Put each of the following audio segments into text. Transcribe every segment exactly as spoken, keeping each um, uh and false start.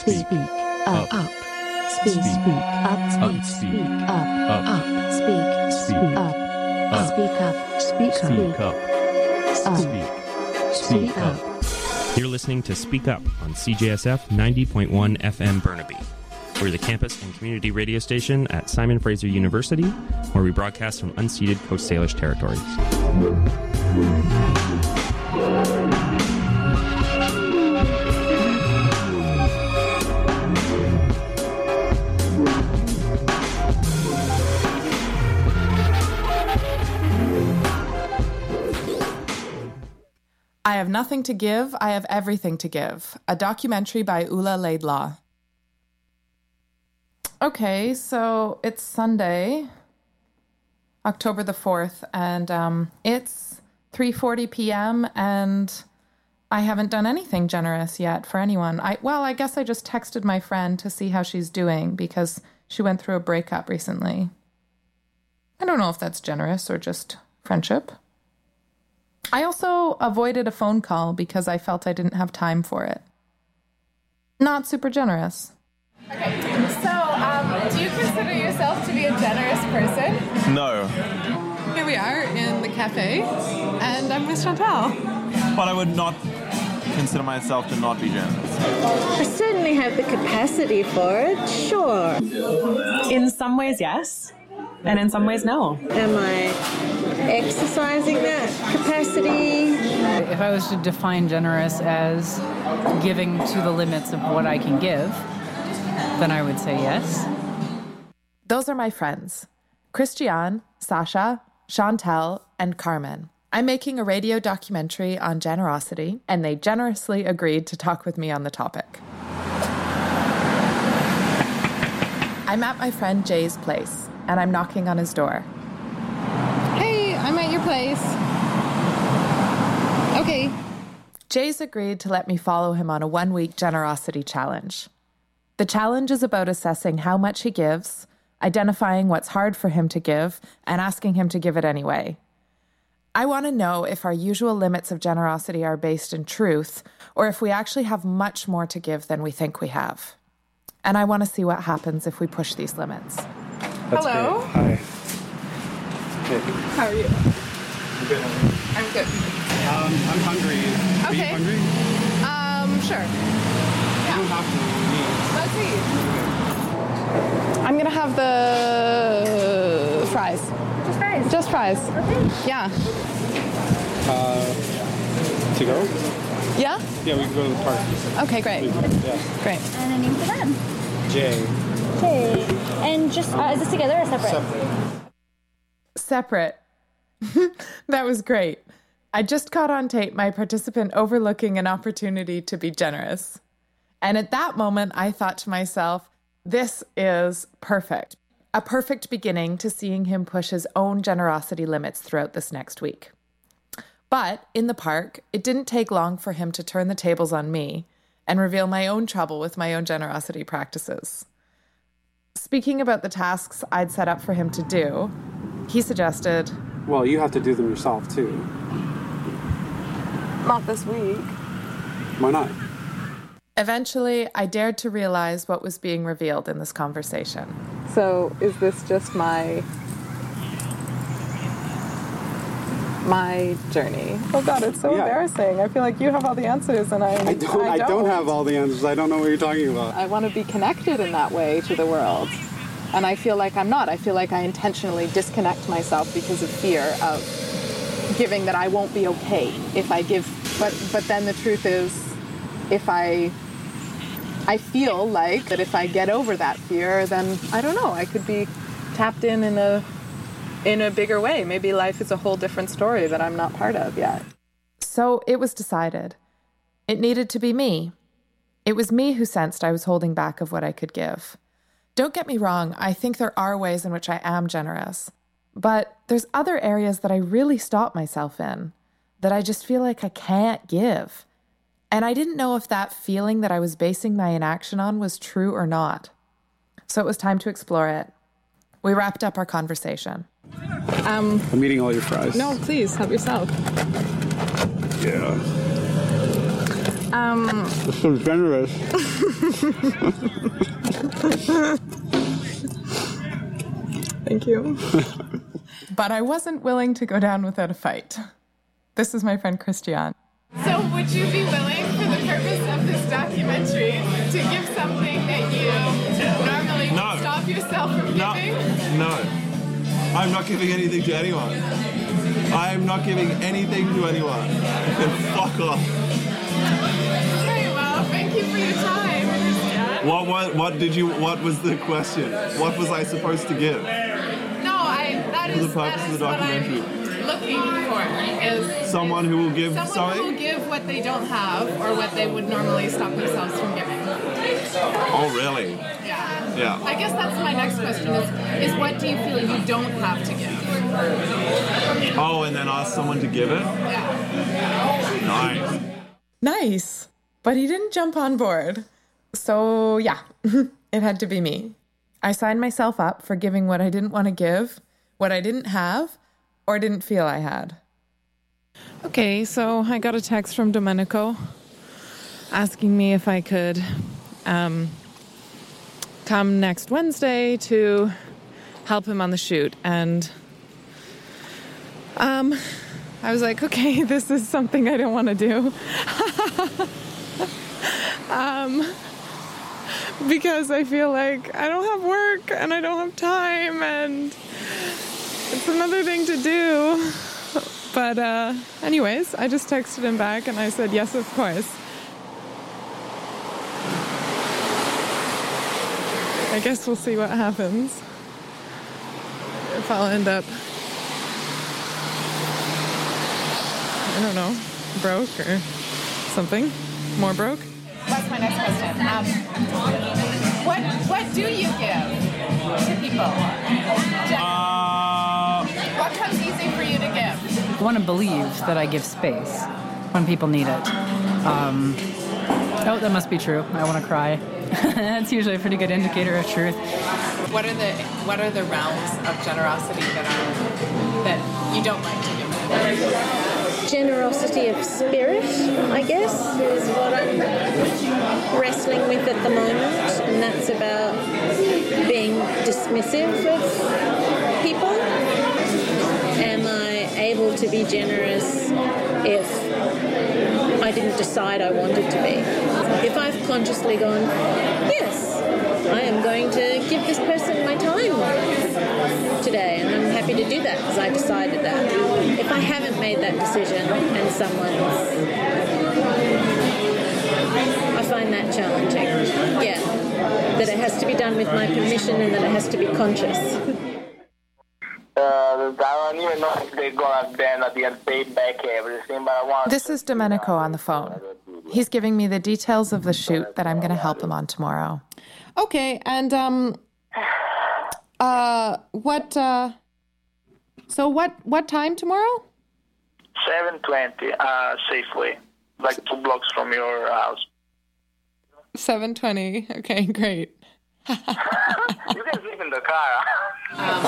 speak, up, up, speak, speak, up, speak, speak, up, up, speak, speak, up, speak up, speak up, speak, speak up. You're listening to Speak Up on C J S F ninety point one F M Burnaby. We're the campus and community radio station at Simon Fraser University, where we broadcast from unceded Coast Salish territories. I Have Nothing to Give, I Have Everything to Give, a documentary by Ula Laidlaw. Okay, so it's Sunday, October the fourth, and um, it's three forty p.m., and I haven't done anything generous yet for anyone. I Well, I guess I just texted my friend to see how she's doing because she went through a breakup recently. I don't know if that's generous or just friendship. I also avoided a phone call because I felt I didn't have time for it. Not super generous. Okay, so um, do you consider yourself to be a generous person? No. Here we are in the cafe, and I'm with Chantal. But I would not consider myself to not be generous. I certainly have the capacity for it, sure. In some ways, yes. And in some ways, no. Am I exercising that capacity? If I was to define generous as giving to the limits of what I can give, then I would say yes. Those are my friends, Christiane, Sasha, Chantal, and Carmen. I'm making a radio documentary on generosity, and they generously agreed to talk with me on the topic. I'm at my friend Jay's place, and I'm knocking on his door. Hey, I'm at your place. Okay. Jay's agreed to let me follow him on a one-week generosity challenge. The challenge is about assessing how much he gives, identifying what's hard for him to give, and asking him to give it anyway. I want to know if our usual limits of generosity are based in truth, or if we actually have much more to give than we think we have. And I want to see what happens if we push these limits. That's Hello. Great. Hi. Hey. How are you? I'm good. I'm good. Um, I'm hungry. Are Okay. you hungry? Um, sure. You don't have to. Let's eat. I'm gonna have the fries. Just fries. Just fries. Okay. Yeah. Uh, to go? Yeah? Yeah, we can go to the park. Okay, great. Yeah. Great. And a name for them. Jay. Okay. And just, uh, is this together or separate? Separate. Separate. That was great. I just caught on tape my participant overlooking an opportunity to be generous. And at that moment, I thought to myself, this is perfect. A perfect beginning to seeing him push his own generosity limits throughout this next week. But in the park, it didn't take long for him to turn the tables on me and reveal my own trouble with my own generosity practices. Speaking about the tasks I'd set up for him to do, he suggested, well, you have to do them yourself, too. Not this week. Why not? Eventually, I dared to realize what was being revealed in this conversation. So, is this just my my journey? Oh God, it's so Yeah. embarrassing. I feel like you have all the answers, and I I don't, I don't have all the answers. I don't know what you're talking about. I want to be connected in that way to the world, and I feel like I'm not. I feel like I intentionally disconnect myself because of fear of giving, that I won't be okay if I give. But but then the truth is, if I I feel like that if I get over that fear, then I don't know, I could be tapped in in a in a bigger way. Maybe life is a whole different story that I'm not part of yet. So it was decided. It needed to be me. It was me who sensed I was holding back of what I could give. Don't get me wrong, I think there are ways in which I am generous. But there's other areas that I really stop myself in, that I just feel like I can't give. And I didn't know if that feeling that I was basing my inaction on was true or not. So it was time to explore it. We wrapped up our conversation. Um, I'm eating all your fries. no, please, help yourself. Yeah. Um. That's so generous. Thank you. But I wasn't willing to go down without a fight. This is my friend Christian. So would you be willing, for the purpose of this documentary, to give something that you normally No. would stop yourself from No, giving? no. I'm not giving anything to anyone. I'm not giving anything to anyone. Then fuck off. Very well. Thank you for your time. What, what, what did you, what was the question? What was I supposed to give? No, I, that For the is, purpose that of is the what I'm documentary. looking for. Is Someone who will give, someone sorry? who will give what they don't have or what they would normally stop themselves from giving. Oh, really? Yeah. Yeah. I guess that's my next question is, is what do you feel you don't have to give? Oh, and then ask someone to give it? Yeah. Nice. Nice. But he didn't jump on board. So, yeah, it had to be me. I signed myself up for giving what I didn't want to give, what I didn't have, or didn't feel I had. Okay, so I got a text from Domenico asking me if I could um, come next Wednesday to help him on the shoot. And um, I was like, okay, this is something I don't want to do. um, because I feel like I don't have work and I don't have time and it's another thing to do. But uh, anyways, I just texted him back and I said, yes, of course. I guess we'll see what happens. If I'll end up, I don't know, broke or something. More broke. That's my next question. Um, what what do you give to people? Uh, What comes easy for you to give? I want to believe that I give space when people need it. Um, oh, that must be true. I want to cry. That's usually a pretty good indicator of truth. What are the what are the realms of generosity that are that you don't like to give? Generosity of spirit, I guess, is what I'm wrestling with at the moment, and that's about being dismissive of people. Am I able to be generous if I didn't decide I wanted to be? If I've consciously gone, yes, I am going to give this person my time today, and I'm happy to do that because I decided that. If I haven't made that decision and someone's, I find that challenging. Yeah, that it has to be done with my permission and that it has to be conscious. Uh, I don't even know if they're gonna then at the end pay back everything, but I want. This is Domenico on the phone. He's giving me the details of the shoot that I'm going to help him on tomorrow. Okay, and um, uh, what? Uh, so what? What time tomorrow? Seven twenty, uh, Safeway, like two blocks from your house. Seven twenty. Okay, great. You can sleep in the car. Um,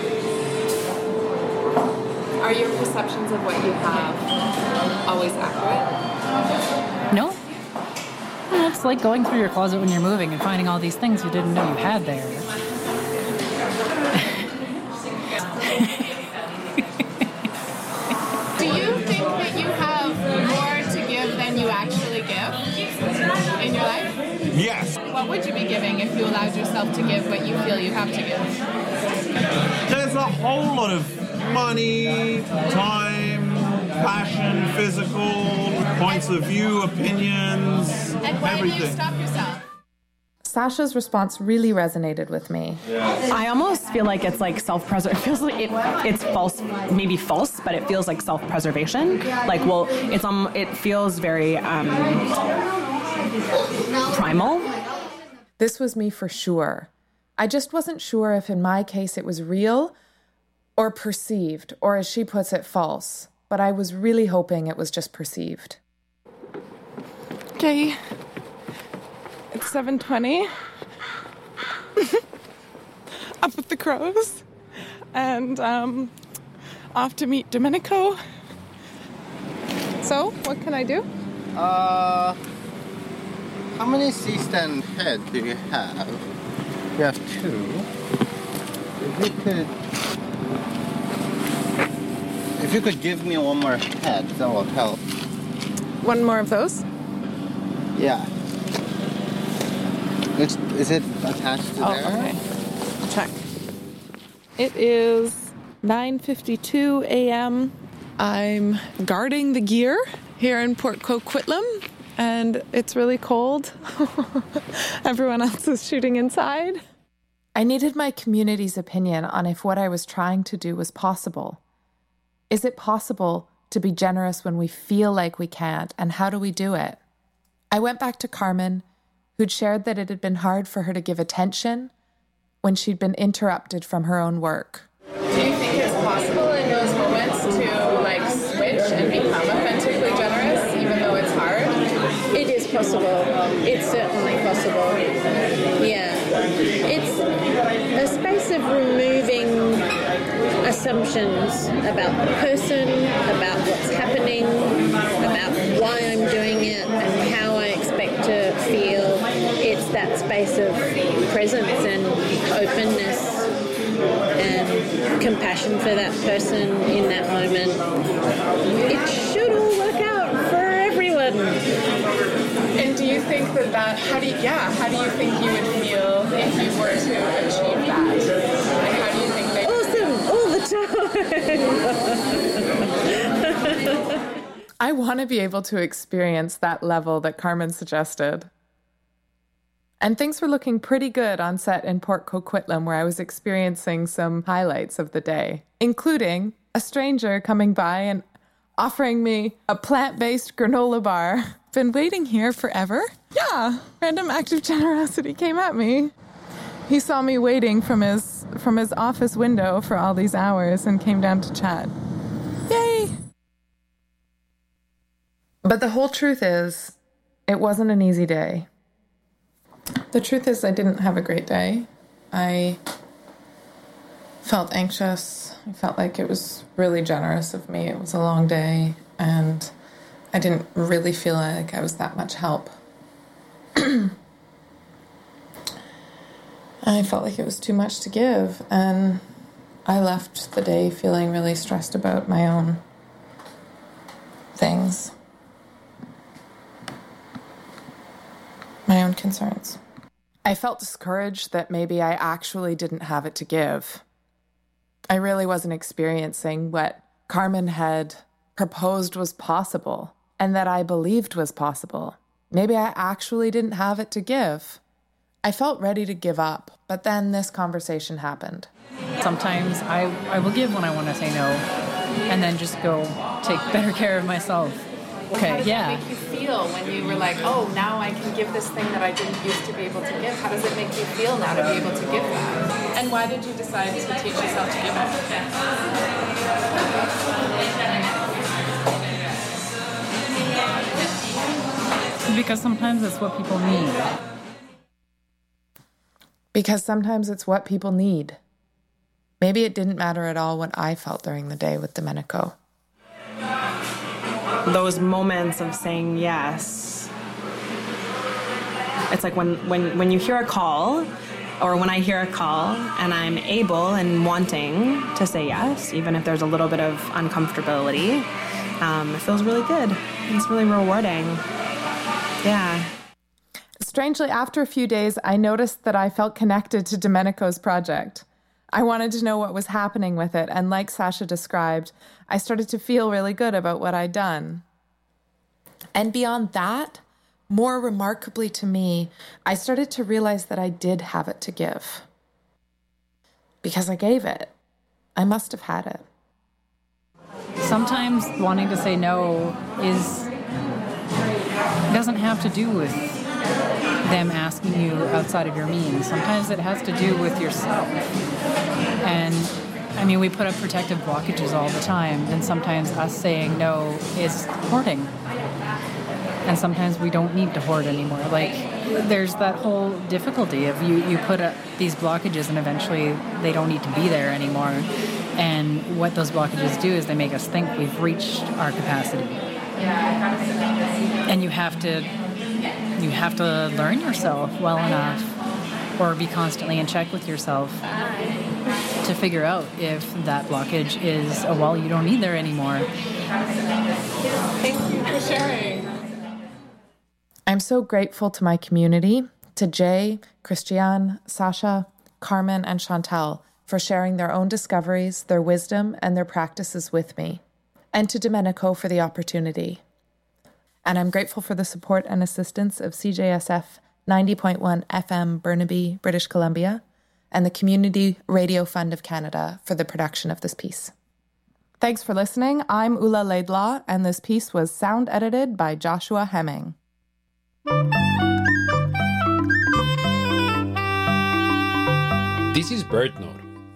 are your perceptions of what you have always accurate? No. Well, it's like going through your closet when you're moving and finding all these things you didn't know you had there. Do you think that you have more to give than you actually give in your life? yes. What would you be giving if you allowed yourself to give what you feel you have to give? There's a whole lot of money, time, passion, physical, points of view, opinions, And why everything. do you stop yourself? Sasha's response really resonated with me. I almost feel like it's like self-preservation. It feels like it, it's false, maybe false, but it feels like self-preservation. Like, well, it's um, it feels very um, primal. This was me for sure. I just wasn't sure if in my case it was real or perceived, or as she puts it, false. But I was really hoping it was just perceived. Okay. It's seven twenty. Up with the crows. And um, off to meet Domenico. So, what can I do? Uh, how many C-stand heads do you have? You have two. If you could... If you could give me one more head, that will help. One more of those? Yeah. It's, is it attached to Oh, there? okay. I'll check. It is nine fifty-two a.m. I'm guarding the gear here in Port Coquitlam, and it's really cold. Everyone else is shooting inside. I needed my community's opinion on if what I was trying to do was possible. Is it possible to be generous when we feel like we can't, and how do we do it? I went back to Carmen, who'd shared that it had been hard for her to give attention when she'd been interrupted from her own work. Do you think it's possible in those moments to like switch and become authentically generous, even though it's hard? It is possible. It's certainly possible. Yeah. It's a space of removing assumptions about the person, about what's happening, about why I'm doing it, and how I expect to feel. It's that space of presence and openness and compassion for that person in that moment. It should all work out for everyone. And do you think that that, how do you, yeah, how do you think you would feel if you were to achieve that? Like, how do you think they... Awesome, all the time. I want to be able to experience that level that Carmen suggested. And things were looking pretty good on set in Port Coquitlam, where I was experiencing some highlights of the day, including a stranger coming by and offering me a plant-based granola bar. Been waiting here forever? Yeah, random act of generosity came at me. He saw me waiting from his from his office window for all these hours and came down to chat. Yay! But the whole truth is, it wasn't an easy day. The truth is, I didn't have a great day. I felt anxious. I felt like it was really generous of me. It was a long day, and I didn't really feel like I was that much help. I felt like it was too much to give, and I left the day feeling really stressed about my own things. My own concerns. I felt discouraged that maybe I actually didn't have it to give. I really wasn't experiencing what Carmen had proposed was possible and that I believed was possible. Maybe I actually didn't have it to give. I felt ready to give up, but then this conversation happened. Sometimes I, I will give when I want to say no, and then just go take better care of myself. Okay, How does yeah. it make you feel when you were like, oh, now I can give this thing that I didn't used to be able to give? How does it make you feel now to be able to give that? And why did you decide to teach yourself to give it? Because sometimes it's what people need. Because sometimes it's what people need. Maybe it didn't matter at all what I felt during the day with Domenico. Those moments of saying yes. It's like when, when, when you hear a call, or when I hear a call and I'm able and wanting to say yes, even if there's a little bit of uncomfortability, um, it feels really good. It's really rewarding. Yeah. Strangely, after a few days, I noticed that I felt connected to Domenico's project. I wanted to know what was happening with it, and like Sasha described, I started to feel really good about what I'd done. And beyond that, more remarkably to me, I started to realize that I did have it to give. Because I gave it. I must have had it. Sometimes wanting to say no is doesn't have to do with them asking you outside of your means. Sometimes it has to do with yourself. And I mean, we put up protective blockages all the time, and sometimes us saying no is hoarding. And sometimes we don't need to hoard anymore. Like, there's that whole difficulty of you, you put up these blockages and eventually they don't need to be there anymore. And what those blockages do is they make us think we've reached our capacity. and you have to you have to learn yourself well enough, or be constantly in check with yourself to figure out if that blockage is a wall you don't need there anymore. Thank you for sharing. I'm so grateful to my community, to Jay, Christiane, Sasha, Carmen, and Chantal for sharing their own discoveries, their wisdom, and their practices with me, and to Domenico for the opportunity. And I'm grateful for the support and assistance of C J S F ninety point one F M Burnaby, British Columbia, and the Community Radio Fund of Canada for the production of this piece. Thanks for listening. I'm Ula Laidlaw, and this piece was sound edited by Joshua Hemming. This is BirdNote.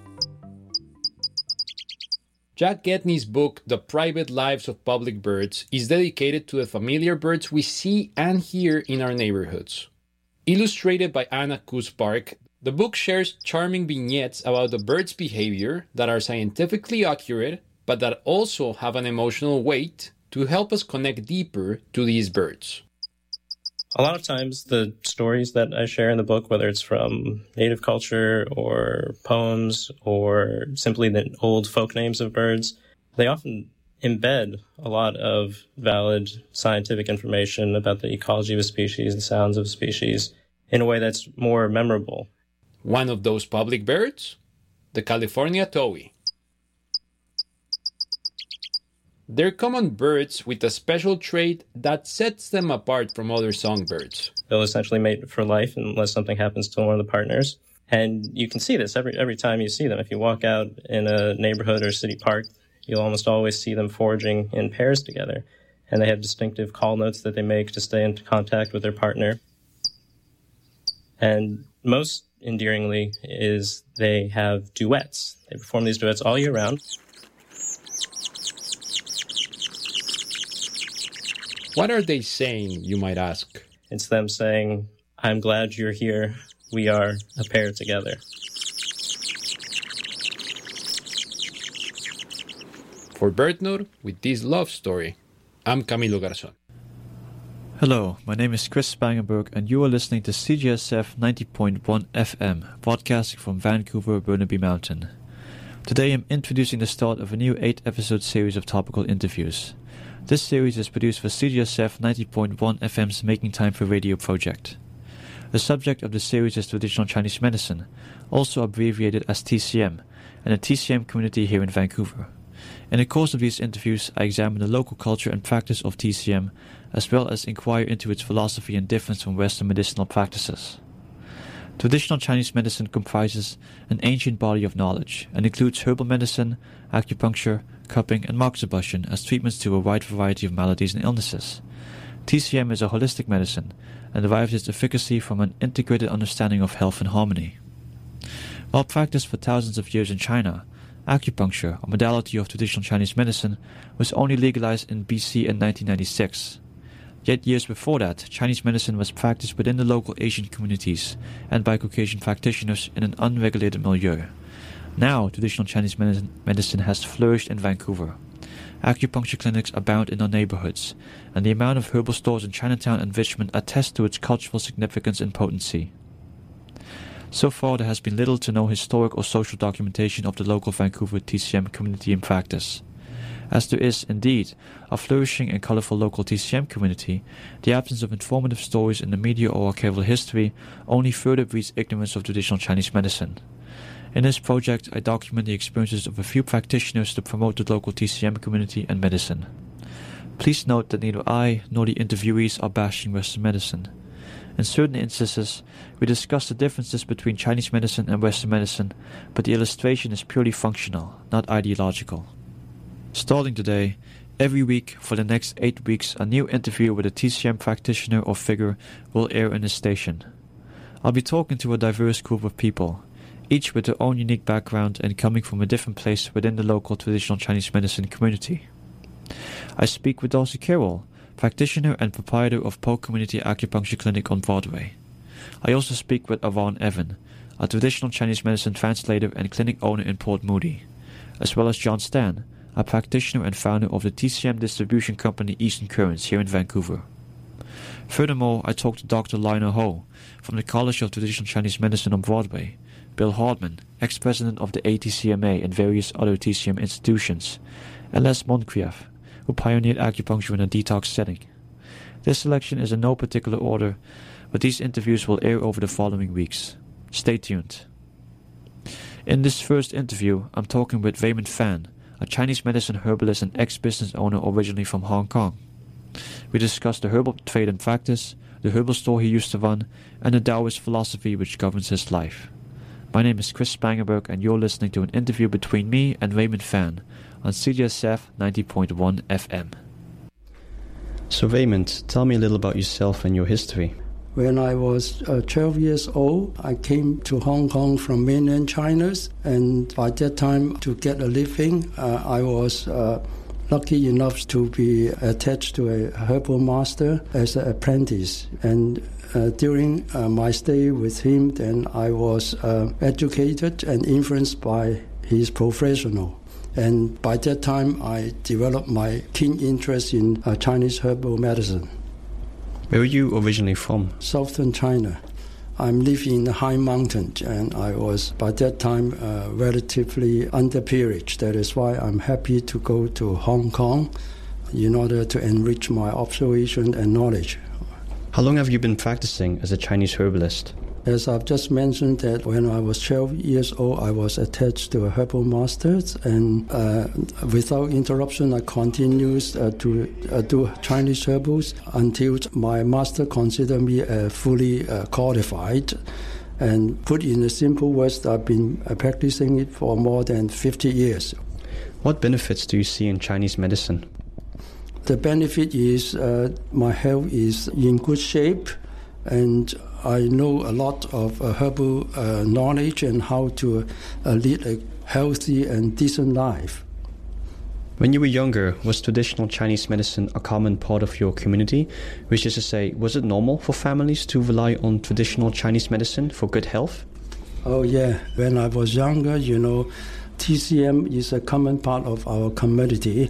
Jack Getney's book, The Private Lives of Public Birds, is dedicated to the familiar birds we see and hear in our neighborhoods. Illustrated by Anna Kuspark, the book shares charming vignettes about the bird's behavior that are scientifically accurate, but that also have an emotional weight to help us connect deeper to these birds. A lot of times the stories that I share in the book, whether it's from native culture or poems or simply the old folk names of birds, they often embed a lot of valid scientific information about the ecology of a species, the sounds of a species, in a way that's more memorable. One of those public birds? The California towhee. They're common birds with a special trait that sets them apart from other songbirds. They'll essentially mate for life unless something happens to one of the partners. And you can see this every every time you see them. If you walk out in a neighborhood or city park, you'll almost always see them foraging in pairs together. And they have distinctive call notes that they make to stay in contact with their partner. And most endearingly is they have duets. They perform these duets all year round. What are they saying, you might ask? It's them saying, I'm glad you're here. We are a pair together. For BirdNote, with this love story, I'm Camilo Garzón. Hello, my name is Chris Spangenberg, and you are listening to C J S F ninety point one F M, broadcasting from Vancouver, Burnaby Mountain. Today I'm introducing the start of a new eight-episode series of topical interviews. This series is produced for C J S F ninety point one F M's Making Time for Radio project. The subject of the series is traditional Chinese medicine, also abbreviated as T C M, and the T C M community here in Vancouver. In the course of these interviews, I examine the local culture and practice of T C M, as well as inquire into its philosophy and difference from Western medicinal practices. Traditional Chinese medicine comprises an ancient body of knowledge and includes herbal medicine, acupuncture, cupping, and moxibustion as treatments to a wide variety of maladies and illnesses. T C M is a holistic medicine and derives its efficacy from an integrated understanding of health and harmony. While practiced for thousands of years in China, acupuncture, a modality of traditional Chinese medicine, was only legalized in B C in nineteen ninety-six. Yet years before that, Chinese medicine was practiced within the local Asian communities and by Caucasian practitioners in an unregulated milieu. Now, traditional Chinese medicine has flourished in Vancouver. Acupuncture clinics abound in our neighborhoods, and the amount of herbal stores in Chinatown and Richmond attest to its cultural significance and potency. So far, there has been little to no historic or social documentation of the local Vancouver T C M community in practice. As there is, indeed, a flourishing and colorful local T C M community, the absence of informative stories in the media or archival history only further breeds ignorance of traditional Chinese medicine. In this project, I document the experiences of a few practitioners to promote the local T C M community and medicine. Please note that neither I nor the interviewees are bashing Western medicine. In certain instances, we discuss the differences between Chinese medicine and Western medicine, but the illustration is purely functional, not ideological. Starting today, every week for the next eight weeks, a new interview with a T C M practitioner or figure will air in this station. I'll be talking to a diverse group of people, each with their own unique background and coming from a different place within the local traditional Chinese medicine community. I speak with Darcy Carroll, practitioner and proprietor of Po Community Acupuncture Clinic on Broadway. I also speak with Avon Evan, a traditional Chinese medicine translator and clinic owner in Port Moody, as well as John Stan, a practitioner and founder of the T C M distribution company Eastern Currents here in Vancouver. Furthermore, I talked to Doctor Lionel Ho from the College of Traditional Chinese Medicine on Broadway, Bill Hardman, ex-president of the A T C M A and various other T C M institutions, and Les Moncrief, who pioneered acupuncture in a detox setting. This selection is in no particular order, but these interviews will air over the following weeks. Stay tuned. In this first interview, I'm talking with Raymond Fan, a Chinese medicine herbalist and ex-business owner originally from Hong Kong. We discussed the herbal trade and practice, the herbal store he used to run, and the Taoist philosophy which governs his life. My name is Chris Spangenberg, and you're listening to an interview between me and Raymond Fan on C J S F ninety point one F M. So Raymond, tell me a little about yourself and your history. When I was uh, twelve years old, I came to Hong Kong from mainland China, and by that time, to get a living, uh, I was uh, lucky enough to be attached to a herbal master as an apprentice. And uh, during uh, my stay with him, then I was uh, educated and influenced by his professional. And by that time, I developed my keen interest in uh, Chinese herbal medicine. Where were you originally from? Southern China. I'm living in the high mountain, and I was, by that time, uh, relatively underprivileged. That is why I'm happy to go to Hong Kong in order to enrich my observation and knowledge. How long have you been practicing as a Chinese herbalist? As I've just mentioned, that when I was twelve years old, I was attached to a herbal master, and uh, without interruption, I continued uh, to uh, do Chinese herbals until my master considered me uh, fully uh, qualified. And put in a simple words, I've been uh, practicing it for more than fifty years. What benefits do you see in Chinese medicine? The benefit is uh, my health is in good shape, and I know a lot of uh, herbal uh, knowledge and how to uh, lead a healthy and decent life. When you were younger, was traditional Chinese medicine a common part of your community? Which is to say, was it normal for families to rely on traditional Chinese medicine for good health? Oh yeah, when I was younger, you know, T C M is a common part of our community.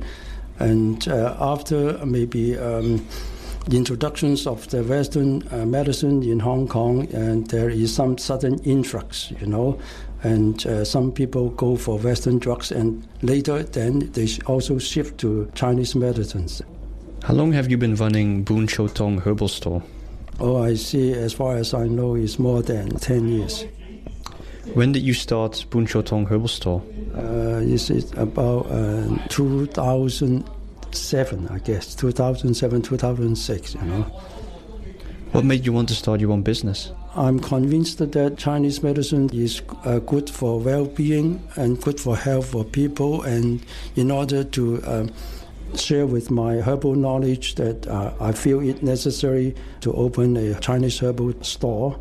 And uh, after maybe um, introductions of the Western uh, medicine in Hong Kong, and there is some sudden influx, you know, and uh, some people go for Western drugs, and later then they also shift to Chinese medicines. How long have you been running Boon Chou Tong Herbal Store? Oh, I see. As far as I know, it's more than ten years. When did you start Boon Chou Tong Herbal Store? Uh, it's about uh, two thousand seven, I guess. two thousand seven, two thousand six, you know. What made you want to start your own business? I'm convinced that Chinese medicine is uh, good for well-being and good for health for people. And in order to uh, share with my herbal knowledge, that uh, I feel it necessary to open a Chinese herbal store.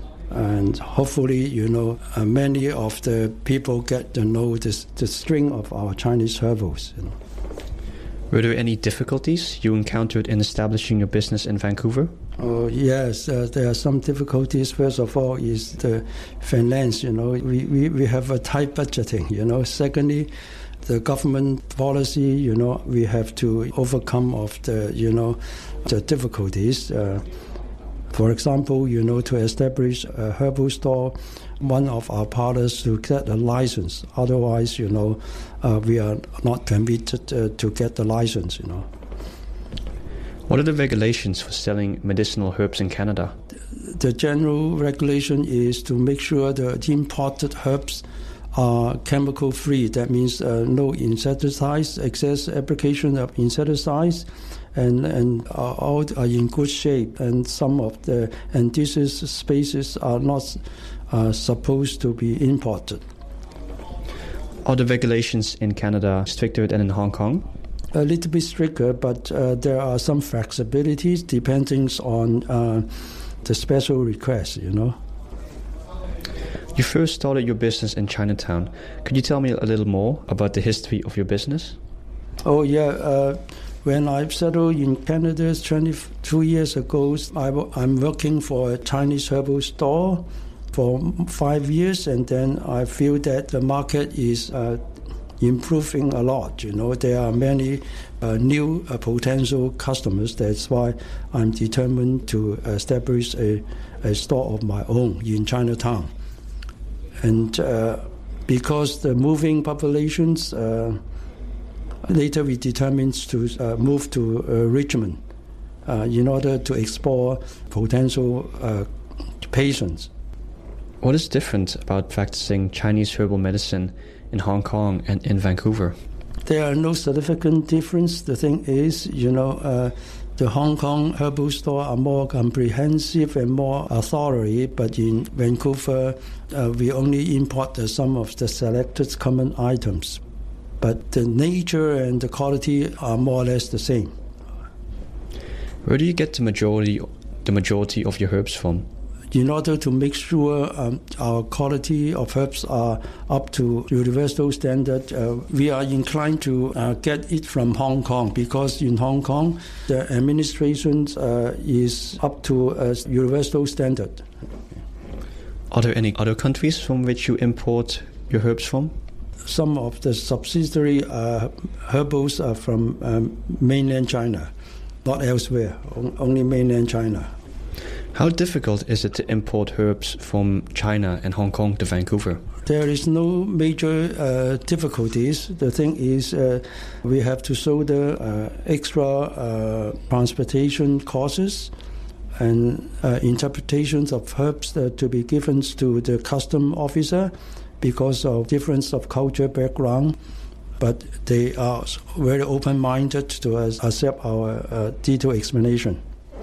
And hopefully, you know, uh, many of the people get to know this, the string of our Chinese herbals. You know. Were there any difficulties you encountered in establishing your business in Vancouver? Oh, yes, uh, there are some difficulties. First of all is the finance, you know. We, we, we have a tight budgeting, you know. Secondly, the government policy, you know, we have to overcome of the, you know, the difficulties. Uh, For example, you know, to establish a herbal store, one of our partners to get a license. Otherwise, you know, uh, we are not permitted uh, to get the license, you know. What are the regulations for selling medicinal herbs in Canada? The general regulation is to make sure the imported herbs are chemical-free. That means uh, no insecticides, excess application of insecticides, and and are all are in good shape. And some of the indigenous species are not uh, supposed to be imported. Are the regulations in Canada stricter than in Hong Kong? A little bit stricter, but uh, there are some flexibilities depending on uh, the special request, you know. You first started your business in Chinatown. Could you tell me a little more about the history of your business? Oh, yeah. Uh, when I settled in Canada twenty-two years ago, I, I'm working for a Chinese herbal store for five years, and then I feel that the market is uh, improving a lot. You know, there are many uh, new uh, potential customers. That's why I'm determined to establish a, a store of my own in Chinatown. And uh, because the moving populations, uh, later we determined to uh, move to uh, Richmond uh, in order to explore potential uh, patients. What is different about practicing Chinese herbal medicine in Hong Kong and in Vancouver? There are no significant difference. The thing is, you know, uh, the Hong Kong herbal store are more comprehensive and more authority, but in Vancouver, uh, we only import uh, some of the selected common items. But the nature and the quality are more or less the same. Where do you get the majority, the majority of your herbs from? In order to make sure um, our quality of herbs are up to universal standard, uh, we are inclined to uh, get it from Hong Kong, because in Hong Kong, the administration uh, is up to a universal standard. Are there any other countries from which you import your herbs from? Some of the subsidiary uh, herbals are from um, mainland China, not elsewhere, only mainland China. How difficult is it to import herbs from China and Hong Kong to Vancouver? There is no major uh, difficulties. The thing is, uh, we have to shoulder uh, extra uh, transportation costs and uh, interpretations of herbs uh, to be given to the custom officer because of difference of culture background. But they are very open-minded to uh, accept our uh, detailed explanation.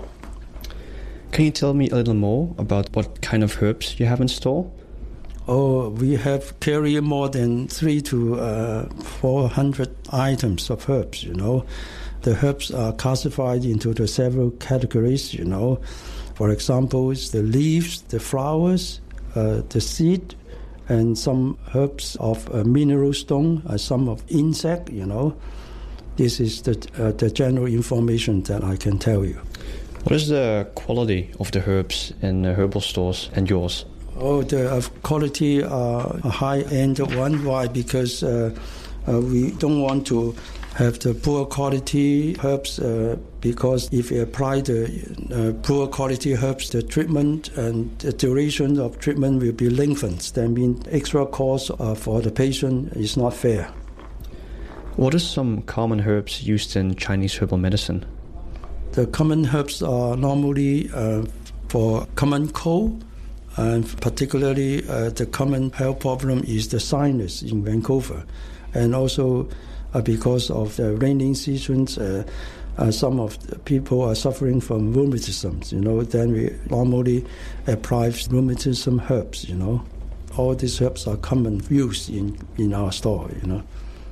Can you tell me a little more about what kind of herbs you have in store? Oh, we have carried more than three to uh, four hundred items of herbs. You know, the herbs are classified into the several categories. You know, for example, it's the leaves, the flowers, uh, the seed, and some herbs of uh, mineral stone, uh, some of insect. You know, this is the uh, the general information that I can tell you. What is the quality of the herbs in uh, herbal stores and yours? Oh, the uh, quality are a high-end one. Why? Because uh, uh, we don't want to have the poor quality herbs, uh, because if we apply the uh, poor quality herbs, the treatment and the duration of treatment will be lengthened. That means extra cost uh, for the patient is not fair. What are some common herbs used in Chinese herbal medicine? The common herbs are normally uh, for common cold, and particularly uh, the common health problem is the sinus in Vancouver. And also uh, because of the raining seasons, uh, uh, some of the people are suffering from rheumatism, you know, then we normally apply rheumatism herbs, you know. All these herbs are common use in, in our store, you know.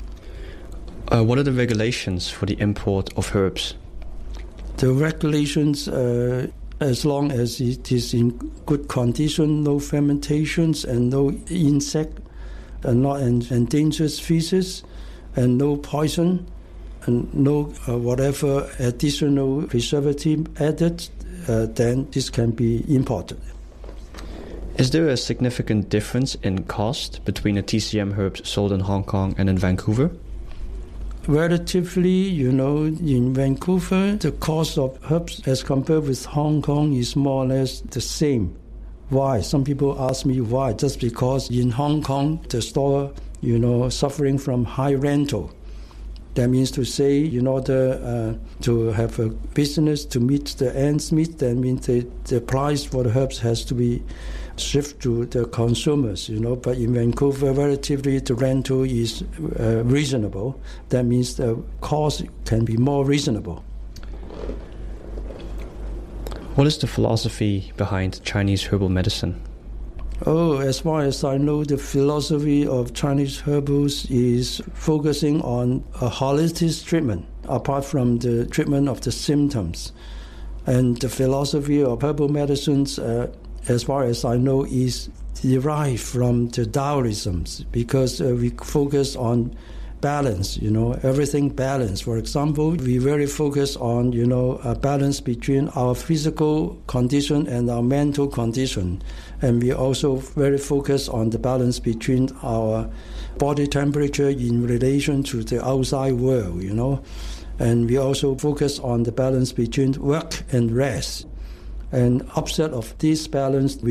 Uh, what are the regulations for the import of herbs? The regulations, uh, as long as it is in good condition, no fermentations and no insect, and not endangered species, and no poison, and no uh, whatever additional preservative added, uh, then this can be imported. Is there a significant difference in cost between the T C M herbs sold in Hong Kong and in Vancouver? Relatively, you know, in Vancouver, the cost of herbs as compared with Hong Kong is more or less the same. Why? Some people ask me why. Just because in Hong Kong, the store, you know, suffering from high rental. That means to say, in order uh, to have a business to meet the ends meet, that means the, the price for the herbs has to be shift to the consumers, you know. But in Vancouver, relatively the rental is uh, reasonable. That means the cost can be more reasonable. What is the philosophy behind Chinese herbal medicine? Oh, as far as I know, the philosophy of Chinese herbals is focusing on a holistic treatment, apart from the treatment of the symptoms. And the philosophy of herbal medicines, uh, as far as I know, is derived from the Taoism, because uh, we focus on balance, you know, everything balanced. For example, we very focus on, you know, a balance between our physical condition and our mental condition. And we also very focus on the balance between our body temperature in relation to the outside world, you know. And we also focus on the balance between work and rest. And upset of this balance, we